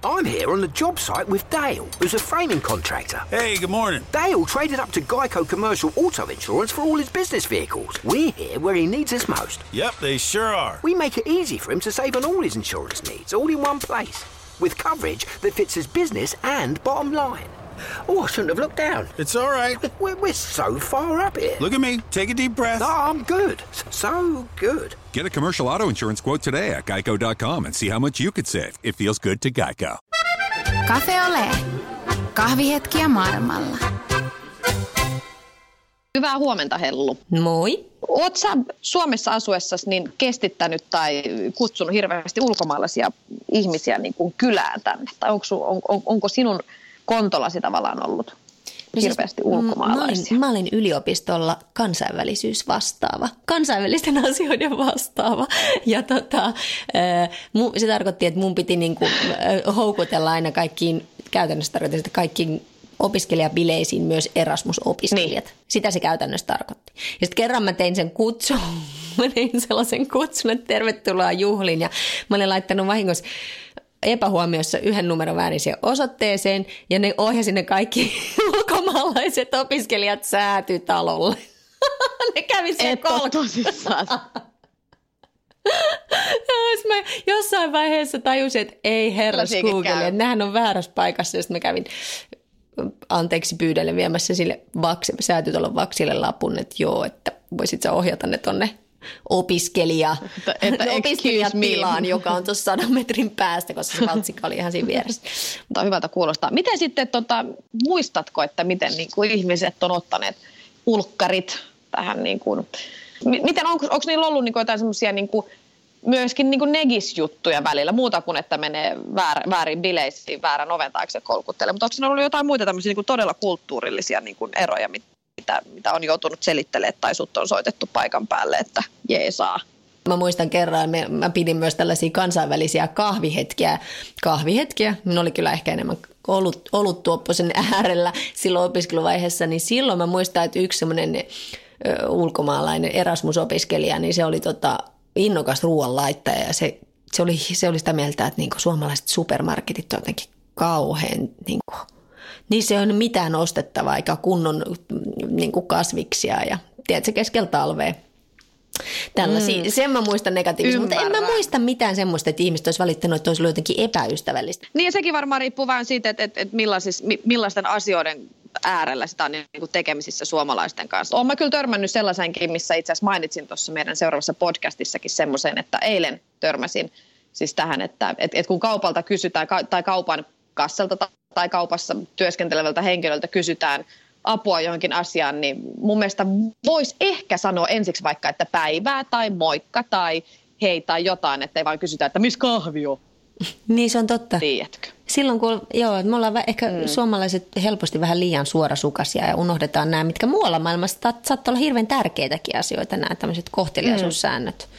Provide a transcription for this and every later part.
I'm here on the job site with Dale, who's a framing contractor. Hey, good morning. Dale traded up to Geico Commercial Auto Insurance for all his business vehicles. We're here where he needs us most. Yep, they sure are. We make it easy for him to save on all his insurance needs, all in one place, with coverage that fits his business and bottom line. Oh, I shouldn't have looked down. It's all right. We're so far up here. Look at me. Take a deep breath. No, I'm good. So good. Get a commercial auto insurance quote today at geico.com and see how much you could save. It feels good to Geico. Cafe Ole. Kahvihetkiä maailmalla. Hyvää huomenta, Hellu. Moi. Oot sä Suomessa asuessasi niin kestittänyt tai kutsunut hirveästi ulkomaalaisia ihmisiä niin kuin kylään tänne? Tai onko sinun kontollasi tavallaan ollut hirveästi ulkomaalaisia? Mä olin yliopistolla kansainvälisyysvastaava, kansainvälisten asioiden vastaava. Ja se tarkoitti, että mun piti niinku houkutella aina kaikkiin, käytännössä tarkoitti, että kaikkiin opiskelijabileisiin myös Erasmus-opiskelijat. Niin. Sitä se käytännössä tarkoitti. Ja sitten kerran mä tein sen kutsun. Mä tein sellaisen kutsun, että tervetuloa juhliin. Ja mä olin laittanut vahingossa epähuomiossa yhden numeron väärin siihen osoitteeseen. Ja ne ohjasi ne kaikki ulkomaalaiset opiskelijat Säätytalolle. Ne kävi siellä tosissaan. Mä jossain vaiheessa tajusin, että ei herras Google, että nehän on väärässä paikassa. Ja sitten mä kävin anteeksi pyydelle viemässä sille Säätytalon vaksille lapun, että joo, että voisit sä ohjata ne tonne opiskelijatilaan, joka on tuossa 100 metrin päästä, koska se valtsikka oli ihan siinä vieressä. Mutta hyvältä kuulostaa. Miten sitten, muistatko, että miten niin kuin ihmiset on ottaneet ulkkarit tähän, niin kuin, onko niillä ollut niin kuin jotain semmoisia niin kuin myöskin niin kuin negisjuttuja välillä, muuta kuin että menee väärin bileisiin, väärän oven taakse kolkuttelemaan. Mutta onko siinä ollut jotain muita tämmöisiä niin kuin todella kulttuurillisia niin kuin eroja, mitä on joutunut selittelemään tai sut on soitettu paikan päälle, että jeesaa? Mä muistan kerran, mä pidin myös tällaisia kansainvälisiä kahvihetkiä. Ne oli kyllä ehkä enemmän oluttuoppoisen äärellä silloin opiskeluvaiheessa, niin silloin mä muistan, että yksi semmoinen ulkomaalainen Erasmus-opiskelija, niin se oli innokas ruoanlaittaja ja se oli sitä mieltä, että niinku suomalaiset supermarketit on jotenkin kauhean, niissä ei ole mitään ostettavaa eikä kunnon niinku kasviksia ja tiedätkö, keskellä talvea. Tällaisia. Sen mä muistan negatiivisesti, mutta en mä muista mitään semmoista, että ihmiset olisi valittanut, että olisi ollut jotenkin epäystävällistä. Niin ja sekin varmaan riippuu vähän siitä, että millaisten asioiden äärellä sitä on niin kuin tekemisissä suomalaisten kanssa. Olen mä kyllä törmännyt sellaisenkin, missä itse asiassa mainitsin tuossa meidän seuraavassa podcastissakin semmoisen, että eilen törmäsin siis tähän, että kun kaupalta kysytään tai kaupan kassalta tai kaupassa työskentelevältä henkilöltä kysytään apua johonkin asiaan, niin mun mielestä voisi ehkä sanoa ensiksi vaikka, että päivää tai moikka tai hei tai jotain, ettei vaan kysytä, että missä kahvi on. Niin se on totta. Tiedätkö? Silloin kun, me ollaan ehkä suomalaiset helposti vähän liian suorasukaisia ja unohdetaan nämä, mitkä muualla maailmassa saattaa olla hirveän tärkeitäkin asioita, nämä tämmöiset kohteliaisuussäännöt.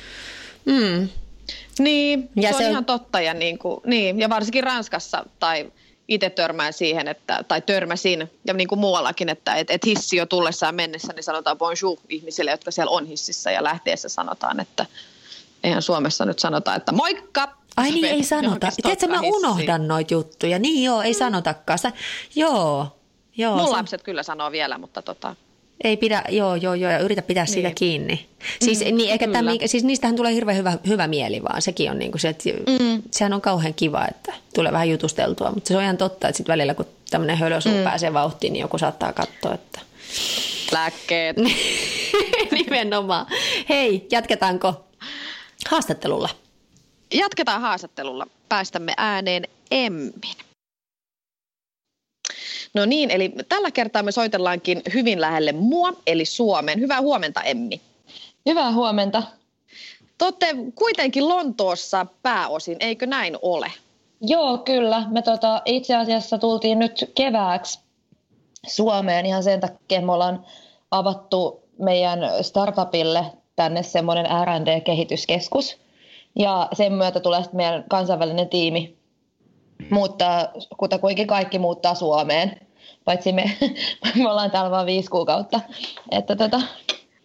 Niin, ja se on ihan totta ja varsinkin Ranskassa tai itse törmään siihen, tai törmäsin, ja niin kuin muuallakin, että hissi jo tullessaan mennessä, niin sanotaan bonjour ihmisille, jotka siellä on hississä, ja lähteessä sanotaan, että eihän Suomessa nyt sanota, että moikka! Ai niin, ei sanota. Tiedätkö, mä unohdan noita juttuja. Niin joo, ei sanotakaan. Joo. Mun lapset kyllä sanoo vielä, mutta ei pidä, joo, ja yritä pitää siitä kiinni. Siis, siis niistähän tulee hirveän hyvä mieli vaan, sekin on niin kuin se, että sehän on kauhean kiva, että tulee vähän jutusteltua, mutta se on ihan totta, että sitten välillä kun tämmöinen hölösuu pääsee vauhtiin, niin joku saattaa katsoa, että lääkkeet. Nimenomaan. Hei, jatketaanko haastattelulla? Jatketaan haastattelulla. Päästämme ääneen Emmin. No niin, eli tällä kertaa me soitellaankin hyvin lähelle mua, eli Suomeen. Hyvää huomenta, Emmi. Hyvää huomenta. Te olette kuitenkin Lontoossa pääosin, eikö näin ole? Joo, kyllä. Me itse asiassa tultiin nyt kevääksi Suomeen ihan sen takia, me ollaan avattu meidän startupille tänne semmoinen R&D-kehityskeskus. Ja sen myötä tulee sitten meidän kansainvälinen tiimi muuttaa, kutakuinkin kaikki muuttaa Suomeen. Paitsi me ollaan täällä vain 5 kuukautta.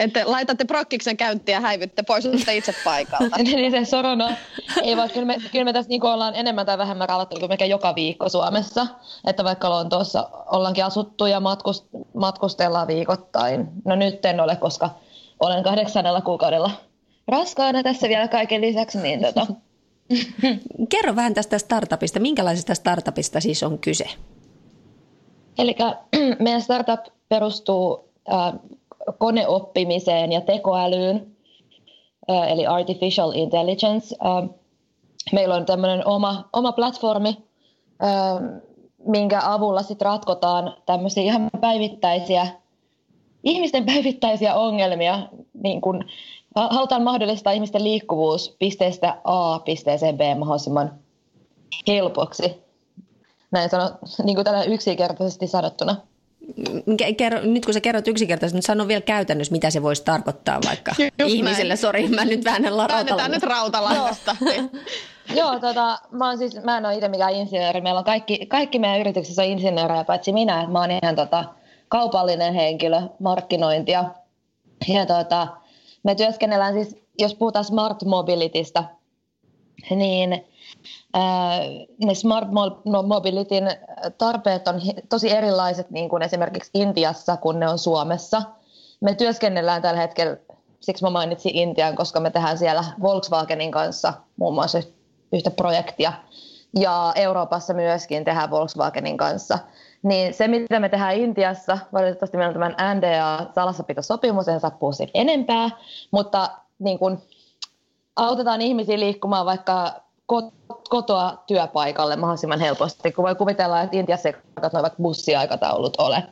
Että laitatte prokkiksen käyntiin ja häivytte pois itse paikalta. Niin se sorona. Ei vaan, kyllä me tässä niin ollaan enemmän tai vähemmän rauhoittu kuin melkein joka viikko Suomessa. Että vaikka Lontoossa ollaankin asuttu ja matkustellaan viikoittain. No nyt en ole, koska olen 8 kuukaudella raskaana tässä vielä kaiken lisäksi. Niin Kerro vähän tästä startupista. Minkälaisesta startupista siis on kyse? Eli meidän startup perustuu koneoppimiseen ja tekoälyyn, eli artificial intelligence. Meillä on tämmöinen oma platformi, minkä avulla sit ratkotaan tämmöisiä ihan ihmisten päivittäisiä ongelmia. Niin kun halutaan mahdollistaa ihmisten liikkuvuus pisteestä A pisteeseen B mahdollisimman helpoksi. Näin niin kuin tällä yksinkertaisesti sanottuna. Nyt kun sä kerrot yksinkertaisesti, niin sano vielä käytännössä, mitä se voisi tarkoittaa vaikka ihmiselle. Sori, mä nyt väännän rautalangasta. Väännetään nyt rautalangasta. Joo, mä en ole itse mikään insinööri. Meillä on kaikki meidän yrityksessä on insinöörejä, paitsi minä. Että mä oon ihan kaupallinen henkilö, markkinointia. Ja me työskennellään siis, jos puhutaan smart mobilitystä, niin ne smart mobilityn tarpeet on tosi erilaiset niin kuin esimerkiksi Intiassa, kun ne on Suomessa. Me työskennellään tällä hetkellä, siksi mä mainitsin Intian, koska me tehdään siellä Volkswagenin kanssa muun muassa yhtä projektia. Ja Euroopassa myöskin tehdään Volkswagenin kanssa. Niin se, mitä me tehdään Intiassa, valitettavasti meillä on tämän NDA-salassapitosopimus, en saa puhua siitä enempää, mutta niin kun autetaan ihmisiä liikkumaan vaikka kotoa työpaikalle mahdollisimman helposti, kun voi kuvitella, että Intiassa ei vaikka bussiaikataulut ole.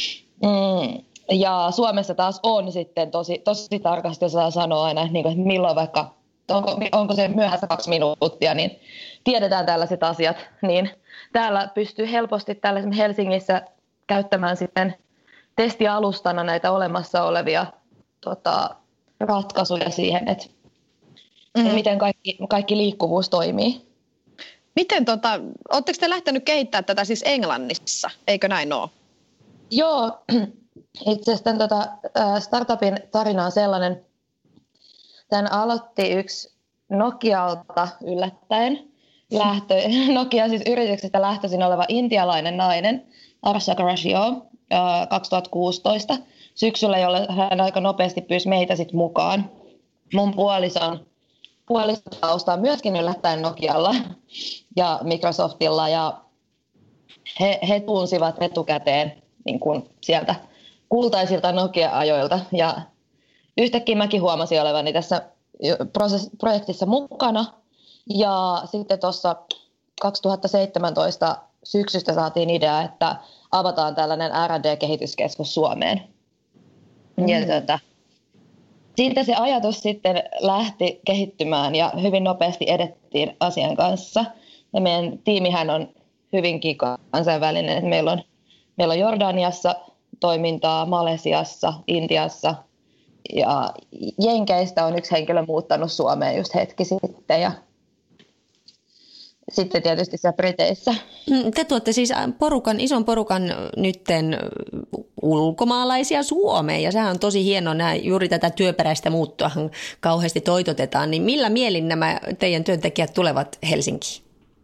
Ja Suomessa taas on sitten tosi tarkasti, jos saa sanoa aina, niin kuin, että milloin vaikka, onko se myöhässä 2 minuuttia, niin tiedetään tällaiset asiat, niin täällä pystyy helposti täällä Helsingissä käyttämään sitten testialustana näitä olemassa olevia ratkaisuja siihen, että miten kaikki liikkuvuus toimii. Miten ootteko te lähtenyt kehittämään tätä siis Englannissa, eikö näin ole? Joo, itse asiassa startupin tarina on sellainen, tämän aloitti yksi Nokialta yllättäen. Nokia siis yrityksestä lähtöisin oleva intialainen nainen, Arsha Grashio, 2016 syksyllä, jolle hän aika nopeasti pyysi meitä sit mukaan. Mun puolison tausta on myöskin yllättäen Nokialla ja Microsoftilla, ja he tunsivat etukäteen niin kuin sieltä kultaisilta Nokia-ajoilta, ja yhtäkkiä mäkin huomasin olevani tässä projektissa mukana, ja sitten tuossa 2017 syksystä saatiin idea, että avataan tällainen R&D-kehityskeskus Suomeen. Ja siitä se ajatus sitten lähti kehittymään ja hyvin nopeasti edettiin asian kanssa. Ja meidän tiimihän on hyvinkin kansainvälinen. Meillä on Jordaniassa toimintaa, Malesiassa, Intiassa ja Jenkeistä on yksi henkilö muuttanut Suomeen just hetki sitten ja sitten tietysti siellä Briteissä. Te tuotte siis ison porukan nytten ulkomaalaisia Suomeen, ja sehän on tosi hienoa, juuri tätä työperäistä muuttoahan kauheasti toitotetaan, niin millä mielin nämä teidän työntekijät tulevat Helsinkiin?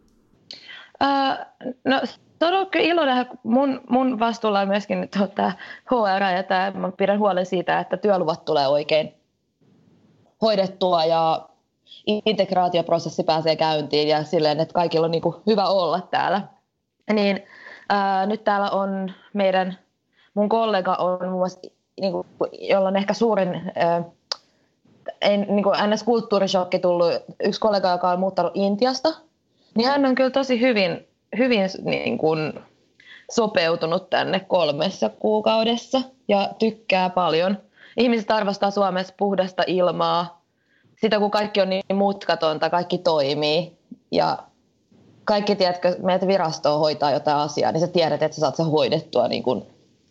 No se on ollut kyllä ilo nähdä. Mun vastuulla on myöskin nyt tämä HR, ja mä pidän huolen siitä, että työluvat tulee oikein hoidettua ja integraatioprosessi pääsee käyntiin ja silleen, että kaikilla on niin kuin hyvä olla täällä. Niin, nyt täällä on mun kollega on muun muassa, niin kuin, jolla on ehkä suurin niin kuin NS-kulttuurishokki tullut, yksi kollega, joka on muuttanut Intiasta, niin hän on kyllä tosi hyvin niin kuin sopeutunut tänne 3 kuukaudessa ja tykkää paljon. Ihmiset arvostaa Suomessa puhdasta ilmaa, sitä kun kaikki on niin mutkatonta, kaikki toimii ja kaikki, tiedätkö, meitä virastoa hoitaa jotain asiaa, niin sä tiedät, että sä saat sen hoidettua niin kuin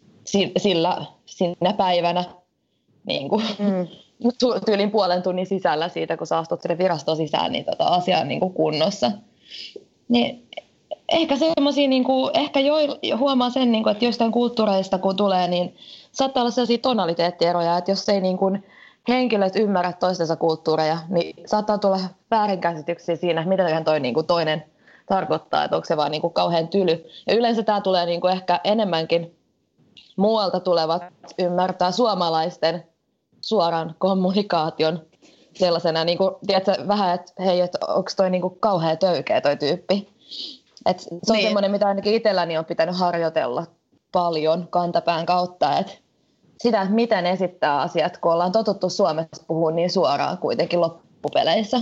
sinä päivänä niin kuin, tyylin puolen tunnin sisällä siitä, kun sä astut sinne virastoon sisään, niin asia on niin kuin kunnossa. Niin, ehkä semmoisia, niin ehkä huomaa sen, niin kuin, että jostain kulttuureista kun tulee, niin saattaa olla sellaisia tonaliteettieroja, että jos ei niin kuin henkilöt ymmärrä toistensa kulttuureja, niin saattaa tulla väärinkäsityksiä siinä, mitä toi niin kuin toinen tarkoittaa, että onko se vaan niin kuin kauhean tyly. Ja yleensä tämä tulee niin kuin ehkä enemmänkin muualta tulevat ymmärtää suomalaisten suoran kommunikaation sellaisena, niin kuin, tiedätkö, vähän, että hei, että onko toi niin kuin kauhean töykeä toi tyyppi. Et se on niin. Semmoinen, mitä ainakin itselläni on pitänyt harjoitella paljon kantapään kautta, että sitä, että miten esittää asiat, kun ollaan totuttu Suomessa puhua niin suoraan kuitenkin loppupeleissä.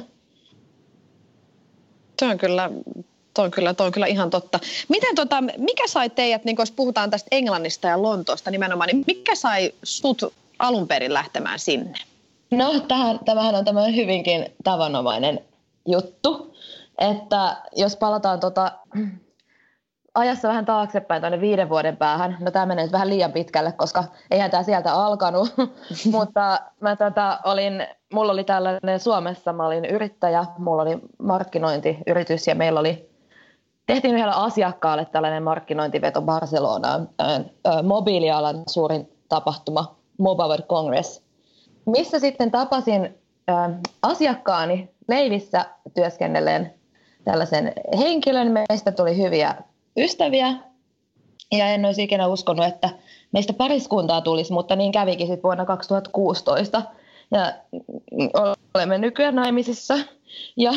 Toi on kyllä ihan totta. Miten mikä sai teidät, niin jos puhutaan tästä Englannista ja Lontoosta nimenomaan, niin mikä sai sut alun perin lähtemään sinne? No, tämähän on tämmöinen hyvinkin tavanomainen juttu, että jos palataan ajassa vähän taaksepäin tuonne 5 vuoden päähän, no tämä menee nyt vähän liian pitkälle, koska eihän tämä sieltä alkanut, mutta mulla oli tällainen Suomessa, mä olin yrittäjä, mulla oli markkinointiyritys ja tehtiin yhdellä asiakkaalle tällainen markkinointiveto Barcelonaan, mobiilialan suurin tapahtuma, Mobile World Congress, missä sitten tapasin asiakkaani leivissä työskennelleen tällaisen henkilön. Meistä tuli hyviä ystäviä ja en olisi ikinä uskonut, että meistä pariskuntaa tulisi, mutta niin kävikin sitten vuonna 2016 ja olemme nykyään naimisissa ja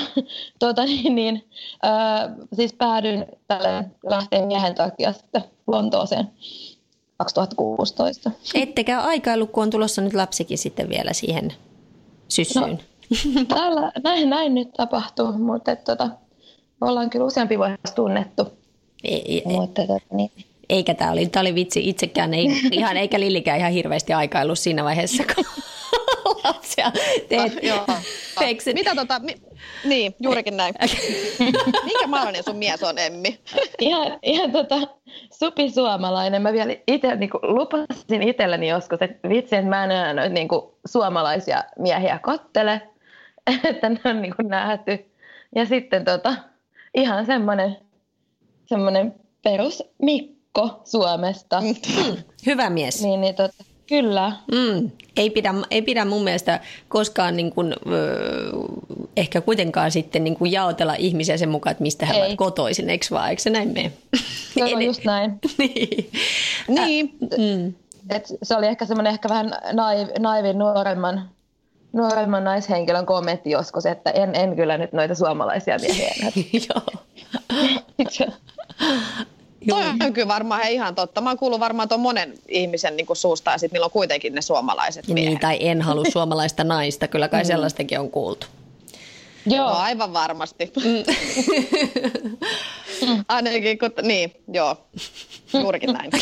siis päädyin lähteen miehen takia sitten Lontooseen 2016. Ettekä aikailu, kun on tulossa nyt lapsikin sitten vielä siihen syssyyn. No, näin nyt tapahtuu, mutta ollaan kyllä useampi vuodessa tunnettu. Niin. Eikä tämä oli vitsi itsekään, eikä Lillikään ihan hirveästi aikailu siinä vaiheessa, kun lapsia teet. Mitä niin, juurikin näin. Minkä maalainen sun mies on, Emmi? Ihan supi suomalainen. Mä vielä itse lupasin itselleni joskus, että vitsi, että mä en enää noita suomalaisia miehiä kattele, että ne on nähty. Ja sitten ihan semmoinen perus Mikko Suomesta. Hyvä mies. Niin, kyllä. Ei pidä mun mielestä koskaan ehkä kuitenkaan sitten jaotella ihmisiä sen mukaan, että mistä he ovat kotoisin, eikö vaan? Eikö se näin mene? Joo, just näin. Niin. Se oli ehkä semmoinen vähän naivin nuoremman naishenkilön kommentti joskus, että en kyllä nyt noita suomalaisia miehiä. Joo. Toi on kyllä varmaan ihan totta. Mä oon kuullut varmaan tuon monen ihmisen suusta ja sitten niillä on kuitenkin ne suomalaiset miehet. Niin, tai en halua suomalaista naista. Kyllä kai sellaistakin on kuultu. Joo, no, aivan varmasti. Ainakin kun, juurikin näin.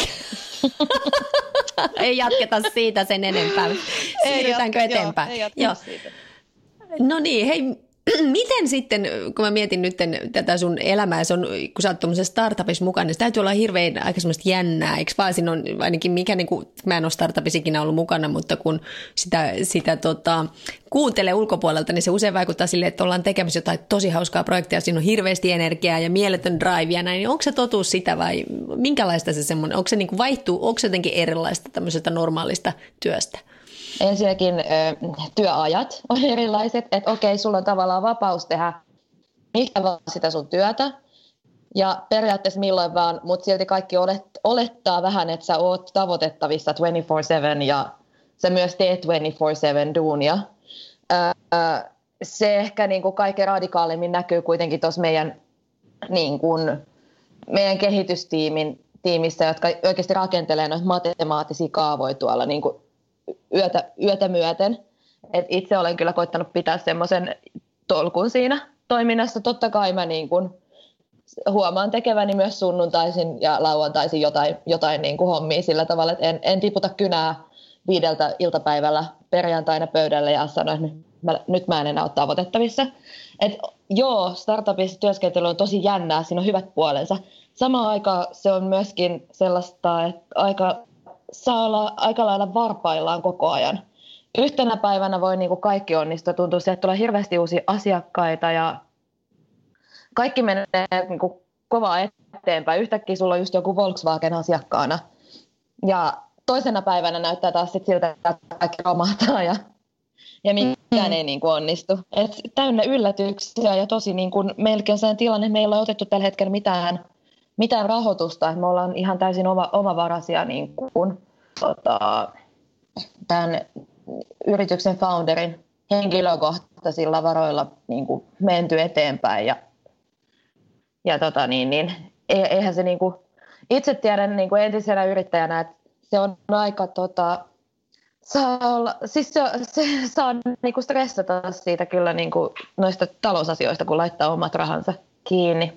Ei jatketa siitä sen enempää. Siirrytäänkö eteenpäin? Ei jatketa siitä. No niin, hei. Miten sitten, kun mä mietin nyt tätä sun elämää, se on, kun sä oot tuollaisessa startupissa mukana, niin se täytyy olla hirveän aika semmoista jännää, eikö vaan siinä on ainakin mä en ole startupissa ikinä ollut mukana, mutta kun sitä kuuntelee ulkopuolelta, niin se usein vaikuttaa silleen, että ollaan tekemässä jotain tosi hauskaa projektia, siinä on hirveästi energiaa ja mieletön drive ja näin, niin onko se totuus sitä vai minkälaista se semmoinen, onko se vaihtuu, onko se jotenkin erilaista tämmöisestä normaalista työstä? Ensinnäkin työajat on erilaiset, että okei, sulla on tavallaan vapaus tehdä mikä vaan sitä sun työtä ja periaatteessa milloin vaan, mutta silti kaikki olettaa vähän, että sä oot tavoitettavissa 24/7 ja sä myös teet 24/7 duunia. Se ehkä kaikkein radikaalimmin näkyy kuitenkin tuossa meidän kehitystiimissä, jotka oikeasti rakentelee noita matemaattisia kaavoja tuolla yötä myöten. Et itse olen kyllä koittanut pitää semmoisen tolkun siinä toiminnassa. Totta kai mä huomaan tekeväni myös sunnuntaisin ja lauantaisin jotain hommia sillä tavalla, että en tiputa kynää 5 iltapäivällä perjantaina pöydälle ja sano, että nyt mä en enää ole tavoitettavissa. Startupissa työskentely on tosi jännää, siinä on hyvät puolensa. Samaan aikaan se on myöskin sellaista, että saa olla aika lailla varpaillaan koko ajan. Yhtenä päivänä voi kaikki onnistua. Tuntuu, että tulee hirveästi uusia asiakkaita ja kaikki menee kovaa eteenpäin. Yhtäkkiä sulla on just joku Volkswagen asiakkaana. Ja toisena päivänä näyttää taas sit siltä, että kaikki romahtaa ja mikään ei niin kuin onnistu. Et täynnä yllätyksiä ja tosi niin kuin, meilläkin on sellainen tilanne, että meillä ei ole otettu tällä hetkellä mitään rahoitusta. Et me ollaan ihan täysin omavaraisia niin kuin, tämän yrityksen founderin henkilökohtaisilla varoilla niin kuin menty eteenpäin. Eihän se niin kuin, itse tiedän niin kuin entisenä yrittäjänä, että se on aika se saa niinku stressata siitä kyllä niinku noista talousasioista, kun laittaa omat rahansa kiinni.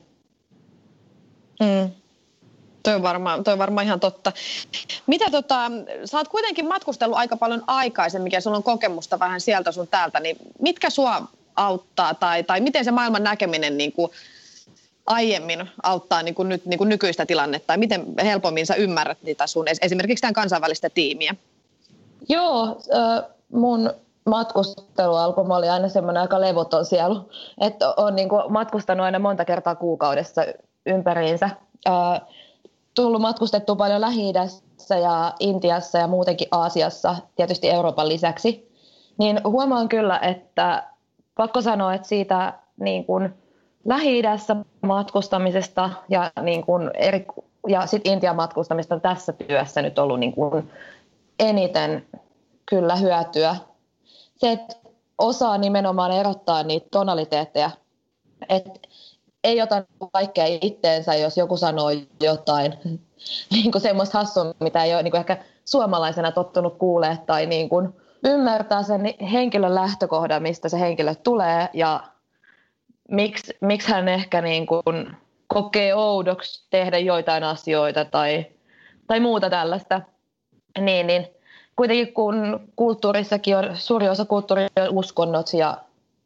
Toi on varmaan ihan totta. Mitä sä oot kuitenkin matkustellut aika paljon aikaisemmin ja sulla on kokemusta vähän sieltä sun täältä, niin mitkä sua auttaa tai miten se maailman näkeminen niinku aiemmin auttaa niin kuin nyt niin kuin nykyistä tilannetta, tai miten helpommin sä ymmärrät niitä sun esimerkiksi tämän kansainvälistä tiimiä? Joo, mun matkustelu alkoi, mä olin aina semmoinen aika levoton sielu, että olen niin kuin matkustanut aina monta kertaa kuukaudessa ympäriinsä. Tullut matkustettua paljon Lähi-idässä ja Intiassa ja muutenkin Aasiassa, tietysti Euroopan lisäksi. Niin huomaan kyllä, että pakko sanoa, että siitä niin kuin Lähi-idässä matkustamisesta ja, niin kuin ja sitten Intian matkustamista on tässä työssä nyt ollut niin kuin eniten kyllä hyötyä. Se, että osaa nimenomaan erottaa niitä tonaliteetteja, että ei ota kaikkea itteensä, jos joku sanoo jotain niin kuin semmoista hassua, mitä ei ole niin kuin ehkä suomalaisena tottunut kuulee tai niin kuin ymmärtää sen henkilön lähtökohdan, mistä se henkilö tulee ja miksi hän ehkä niin kuin kokee oudoksi tehdä joitain asioita tai muuta tällaista. Niin kuitenkin kun kulttuurissakin on suuri osa kulttuuria uskonnot ja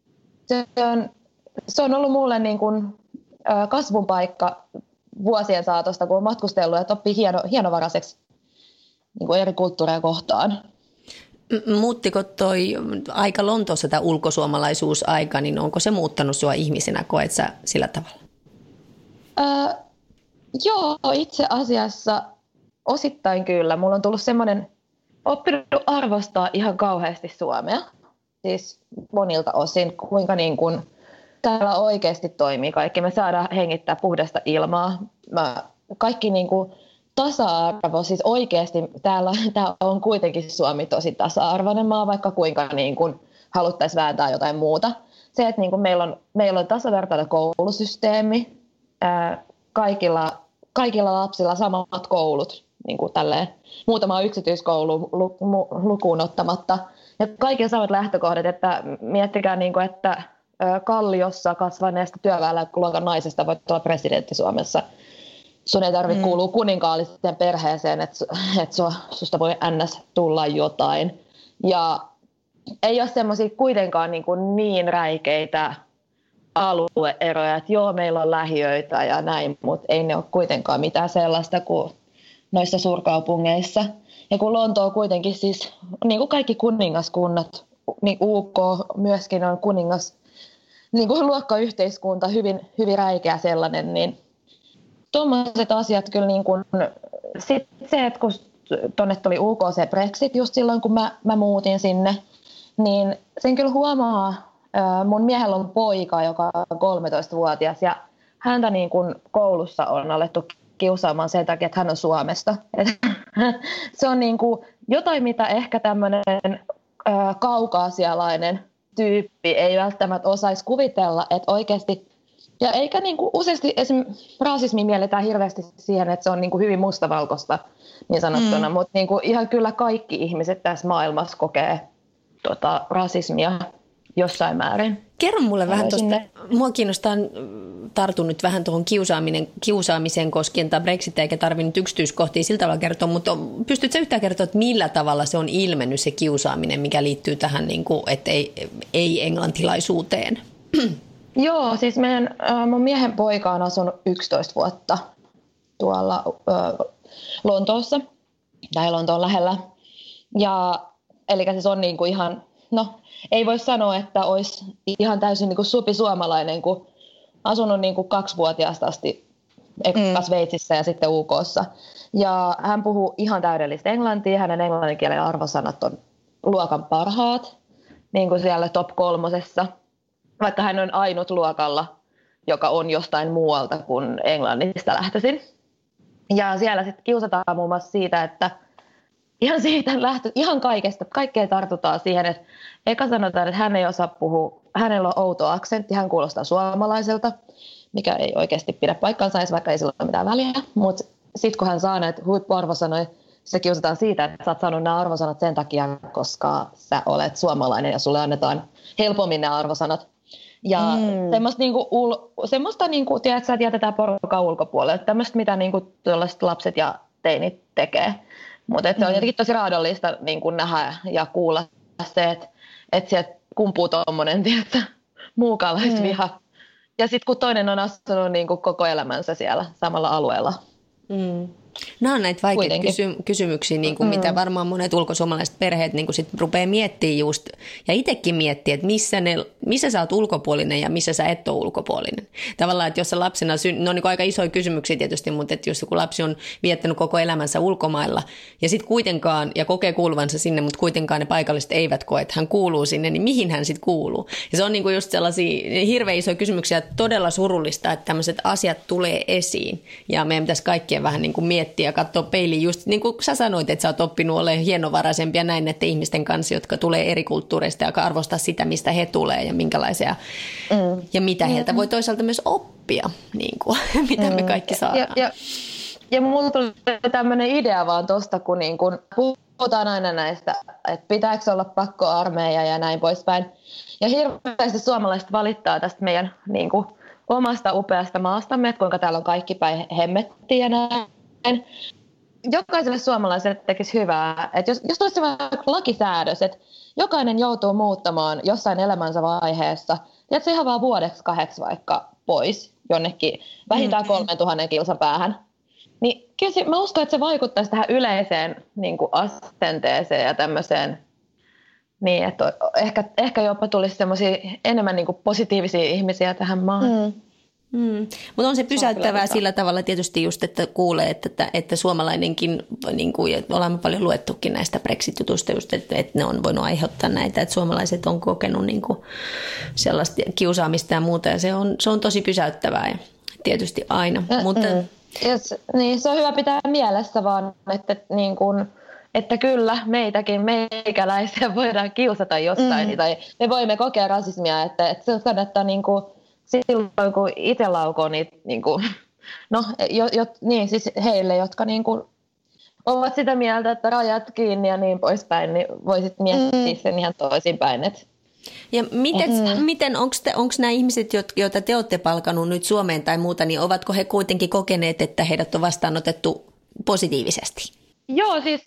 se on ollut mulle niin kuin kasvun paikka vuosien saatosta, kun on matkustellut, että oppii hienovaraiseksi niin kuin eri kulttuureja kohtaan. Muuttiko toi aika Lontoossa tämä ulkosuomalaisuusaika, niin onko se muuttanut sua ihmisenä, koet sä sillä tavalla? Joo, itse asiassa osittain kyllä. Mulla on tullut semmoinen, oppinut arvostaa ihan kauheasti Suomea, siis monilta osin, kuinka niin kuin täällä oikeasti toimii kaikki. Me saadaan hengittää puhdasta ilmaa. Kaikki niin kuin tasa-arvo, siis oikeasti täällä on kuitenkin Suomi tosi tasa-arvoinen maa, vaikka kuinka niin kuin haluttaisiin vääntää jotain muuta. Se, että niin kuin meillä on tasavertainen koulusysteemi, kaikilla lapsilla samat koulut, niin kuin tälleen, muutama yksityiskoulu lukuun ottamatta. Ja kaikilla samat lähtökohdat, että miettikää, niin kuin, että Kalliossa kasvaneesta työväenluokan naisesta voit olla presidentti Suomessa. Sun ei tarvitse kuulua kuninkaalliseen perheeseen, että susta voi ns. Tulla jotain. Ja ei ole semmoisia kuitenkaan niin räikeitä alueeroja, että joo, meillä on lähiöitä ja näin, mutta ei ne ole kuitenkaan mitään sellaista kuin noissa suurkaupungeissa. Ja kun Lontoo kuitenkin siis, niin kuin kaikki kuningaskunnat, niin UK myöskin on kuningas, niin kuin luokkayhteiskunta, hyvin, hyvin räikeä sellainen, niin tuommoiset asiat kyllä niin kuin, sit se, että kun tuonne tuli UK se Brexit just silloin, kun mä muutin sinne, niin sen kyllä huomaa, mun miehellä on poika, joka on 13-vuotias ja häntä niin kuin koulussa on alettu kiusaamaan sen takia, että hän on Suomesta. Se on niin kuin jotain, mitä ehkä tämmöinen kaukaasialainen tyyppi ei välttämättä osaisi kuvitella, että oikeasti, ja eikä niin kuin useasti esimerkiksi rasismi mielletään hirveästi siihen, että se on niin kuin hyvin mustavalkoista niin sanottuna, mutta niin kuin ihan kyllä kaikki ihmiset tässä maailmassa kokee rasismia jossain määrin. Kerro mulle vähän tuosta, mua kiinnostaa, tartun nyt vähän tuohon kiusaamiseen koskien tämä Brexit, eikä tarvitse nyt yksityiskohtia sillä tavalla kertoa, mutta pystytkö yhtään kertoa, että millä tavalla se on ilmennyt se kiusaaminen, mikä liittyy tähän, niin kuin, että ei-englantilaisuuteen? Joo, siis mun miehen poika on asunut 11 vuotta tuolla Lontoossa, tai Lontoon lähellä, ja eli siis on niin kuin ihan, ei voi sanoa, että olisi ihan täysin niin kuin supisuomalainen, kun asunut niin kuin 2-vuotiaasta asti eka Sveitsissä ja sitten UK:ssa. Ja hän puhuu ihan täydellistä englantia, hänen englanninkielen arvosanat on luokan parhaat, niin kuin siellä top 3, vaikka hän on ainut luokalla, joka on jostain muualta kuin Englannista lähtöisin. Ja siellä sitten kiusataan muun muassa siitä, että ihan kaikkea tartutaan siihen, että eka sanotaan, että hän ei osaa puhua, hänellä on outo aksentti, hän kuulostaa suomalaiselta, mikä ei oikeasti pidä paikkaansa edes, vaikka ei sillä ole mitään väliä. Mutta sitten kun hän saa näitä huippuarvosanoja, se kiusataan siitä, että sä oot saanut nämä arvosanat sen takia, koska sä olet suomalainen ja sulle annetaan helpommin nämä arvosanat. Ja semmoista tiedät, sä jätetään porukan ulkopuolelle. Tämmöistä, mitä tällaiset lapset ja teinit tekee. Mutta se on jotenkin tosi raadollista nähdä ja kuulla se, että sieltä kumpuu tuommoinen muukalaisviha. Ja sitten kun toinen on astunut koko elämänsä siellä samalla alueella. Nämä on näitä vaikeita kysymyksiä, mitä varmaan monet ulkosuomalaiset perheet sit rupeaa miettimään just, ja itsekin miettii, että missä sä oot ulkopuolinen ja missä sä et ole ulkopuolinen. Tavallaan, että jos sä lapsena, ne on aika isoja kysymyksiä tietysti, mutta että jos joku lapsi on viettänyt koko elämänsä ulkomailla ja sitten kuitenkaan, ja kokee kuuluvansa sinne, mutta kuitenkaan ne paikalliset eivät koe, että hän kuuluu sinne, niin mihin hän sitten kuuluu? Ja se on just sellaisia hirveän isoja kysymyksiä, todella surullista, että tämmöiset asiat tulee esiin, ja meidän pitäisi kaikkien vähän miettiä ja katsoa peiliin just niin kuin sä sanoit, että sä oot oppinut olemaan hienovaraisempia näin näiden ihmisten kanssa, jotka tulee eri kulttuureista ja arvostaa sitä, mistä he tulee ja minkälaisia ja mitä heiltä voi toisaalta myös oppia, mitä me kaikki saadaan. Ja mulla tuli tämmöinen idea vaan tuosta, kun puhutaan aina näistä, että pitääkö olla pakkoarmeija ja näin poispäin. Ja hirveästi suomalaiset valittaa tästä meidän omasta upeasta maastamme, että kuinka täällä on kaikki päin hemmettiä ja näin. Jokaiselle suomalaiselle tekisi hyvää, että jos tulisi vaikka lakisäädös, että jokainen joutuu muuttamaan jossain elämänsä vaiheessa, ja se ihan vaan 2 vaikka pois jonnekin vähintään 3000 kilsan päähän, niin kyllä mä uskon, että se vaikuttaisi tähän yleiseen asenteeseen ja tämmöiseen, niin että ehkä jopa tulisi semmoisia enemmän positiivisia ihmisiä tähän maahan. Mutta on se pysäyttävää sillä tavalla tietysti just, että kuulee, että suomalainenkin, olemme paljon luettukin näistä Brexit-jutuista just, että ne on voinut aiheuttaa näitä, että suomalaiset on kokenut sellaista kiusaamista ja muuta, ja se on tosi pysäyttävää ja tietysti aina. Niin, se on hyvä pitää mielessä vaan, että kyllä meikäläisiä voidaan kiusata jossain, tai me voimme kokea rasismia, että se kannattaa silloin kun itse laukoo niitä, siis heille, jotka ovat sitä mieltä, että rajat kiinni ja niin poispäin, niin voisit miettiä sen ihan toisinpäin. Ja miten onko nämä ihmiset, joita te olette palkannut nyt Suomeen tai muuta, niin ovatko he kuitenkin kokeneet, että heidät on vastaanotettu positiivisesti? Joo, siis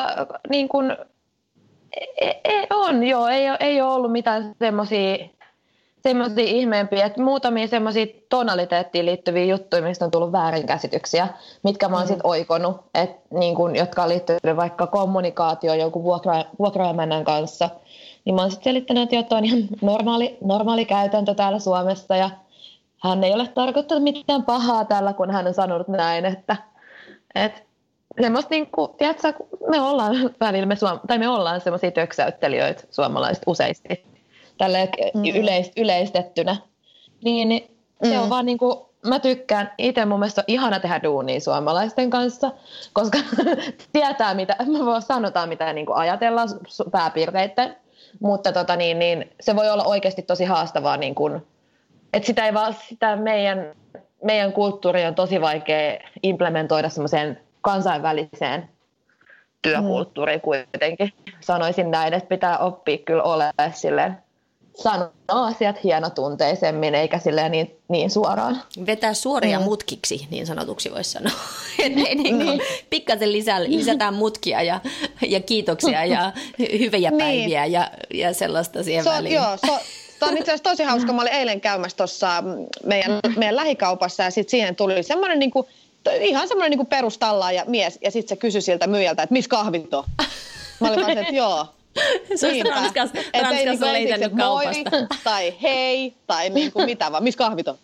ei ole ollut mitään semmoisia ihmeempiä, että muutamia semmoisia tonaliteettiin liittyviä juttuja, mistä on tullut väärinkäsityksiä, mitkä mä oon sitten oikonut, jotka on liittynyt vaikka kommunikaatioon jonkun vuokraimännän kanssa, niin mä oon sitten selittänyt, että on ihan normaali käytäntö täällä Suomessa, ja hän ei ole tarkoittanut mitään pahaa täällä, kun hän on sanonut näin, että semmoista tiedätkö, me ollaan välillä, me ollaan semmoisia töksäyttelijöitä suomalaiset useasti. Tälleen yleistettynä, niin se on vaan mä tykkään, itse mun mielestä on ihana tehdä duunia suomalaisten kanssa, koska tietää mitä, sanotaan mitä ajatellaan pääpiirteitä, mutta se voi olla oikeasti tosi haastavaa, että sitä meidän kulttuuri on tosi vaikea implementoida semmoiseen kansainväliseen työkulttuuriin kuitenkin. Sanoisin näin, että pitää oppia kyllä olemaan silleen, sanoa asiat hienotunteisemmin, eikä silleen niin suoraan. Vetää suoria mutkiksi, niin sanotuksi voisi sanoa. Pikkasen lisätään mutkia ja kiitoksia ja hyviä päiviä ja sellaista siihen väliin. Joo, tämä on itse asiassa tosi hauska. Mä olin eilen käymässä tuossa meidän lähikaupassa, ja sitten siihen tuli semmoinen ihan semmoinen perustallaaja mies, ja sitten se kysyi siltä myyjältä, että missä kahvit on? Mä olin vaan, että joo. Se olisi Ranskassa leitännyt kaupasta. Tai hei, tai mitä vaan, missä kahvit on?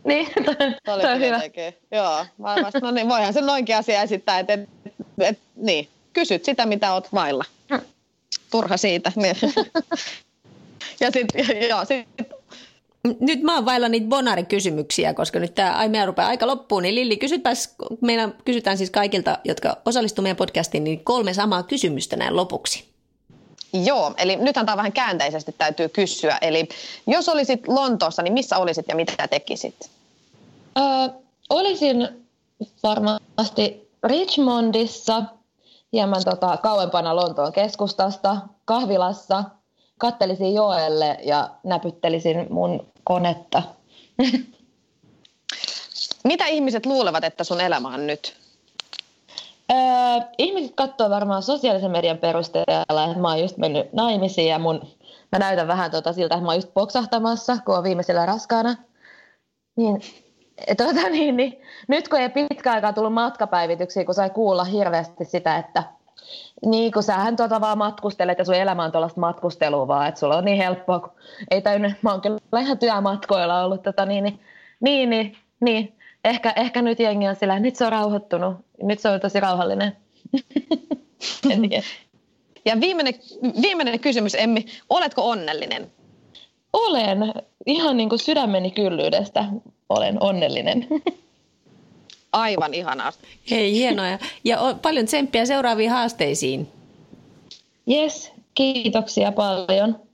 Niin, toi on hyvä. Joo, no niin, voihan se noinkin asia esittää, että niin, kysyt sitä, mitä oot vailla. Turha siitä. Niin. Ja sitten Nyt mä oon vailla niitä bonarikysymyksiä, koska nyt meidän rupeaa aika loppuun. Niin Lilli, kysytään siis kaikilta, jotka osallistuu meidän podcastiin, niin 3 samaa kysymystä näin lopuksi. Joo, eli nythän tämä vähän käänteisesti täytyy kysyä. Eli jos olisit Lontoossa, niin missä olisit ja mitä tekisit? Olisin varmasti Richmondissa, hieman kauempana Lontoon keskustasta, kahvilassa, kattelisin joelle ja näpyttelisin mun konetta. Mitä ihmiset luulevat, että sun elämä on nyt? Ihmiset katsoo varmaan sosiaalisen median perusteella, että mä oon just mennyt naimisiin ja mä näytän vähän siltä, että mä oon just poksahtamassa, kun oon viimeisellä raskaana. Niin, nyt kun ei pitkä aikaa tullut matkapäivityksiä, kun sai kuulla hirveästi sitä, että niin kun sähän vaan matkustelet ja sun elämä on tuollaista matkustelua vaan, että sulla on niin helppoa, kun ei täynnä, mä oon kyllä ihan työmatkoilla ollut, niin. Ehkä nyt jengi on sillä, nyt se on rauhoittunut, nyt se on tosi rauhallinen. Ja viimeinen kysymys, Emmi, oletko onnellinen? Olen, ihan niin kuin sydämeni kyllyydestä olen onnellinen. Aivan ihanaa. Hei, hienoa. Ja paljon tsemppiä seuraaviin haasteisiin. Yes, kiitoksia paljon.